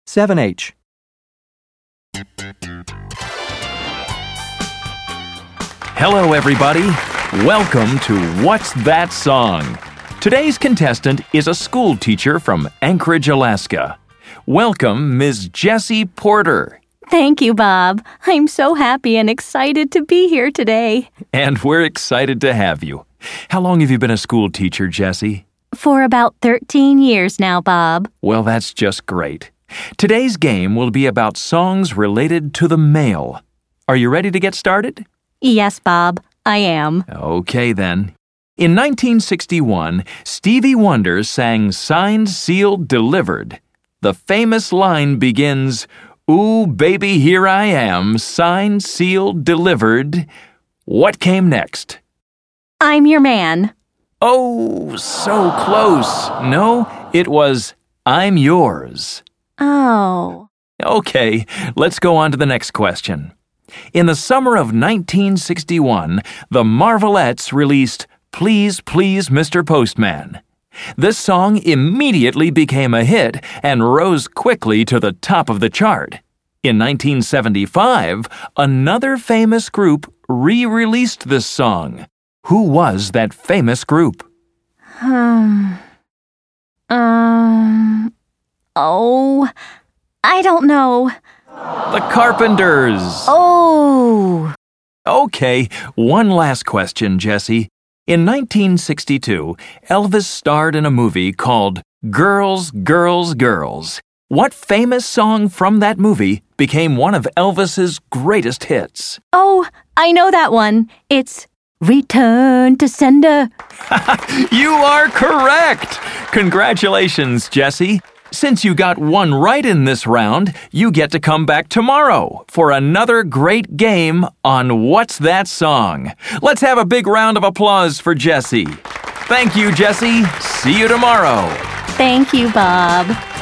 7H. Hello, everybody. Welcome to What's That Song? Today's contestant is a school teacher from Anchorage, Alaska. Welcome, Ms. Jessie Porter. Thank you, Bob. I'm so happy and excited to be here today. And we're excited to have you. How long have you been a school teacher, Jessie? For about 13 years now, Bob. Well, that's just great. Today's game will be about songs related to the mail. Are you ready to get started? Yes, Bob, I am. Okay, then. In 1961, Stevie Wonder sang Signed, Sealed, Delivered. The famous line begins, "Ooh, baby, here I am, signed, sealed, delivered." What came next? I'm your man. Oh, so close. No, it was I'm yours. Oh. Okay, let's go on to the next question. In the summer of 1961, the Marvelettes released Please, Please, Mr. Postman. This song immediately became a hit and rose quickly to the top of the chart. In 1975, another famous group re-released this song. Who was that famous group? Oh, I don't know. The Carpenters. Oh. Okay, one last question, Jessie. In 1962, Elvis starred in a movie called Girls, Girls, Girls. What famous song from that movie became one of Elvis's greatest hits? Oh, I know that one. It's Return to Sender. You are correct! Congratulations, Jessie. Since you got one right in this round, you get to come back tomorrow for another great game on What's That Song? Let's have a big round of applause for Jessie. Thank you, Jessie. See you tomorrow. Thank you, Bob.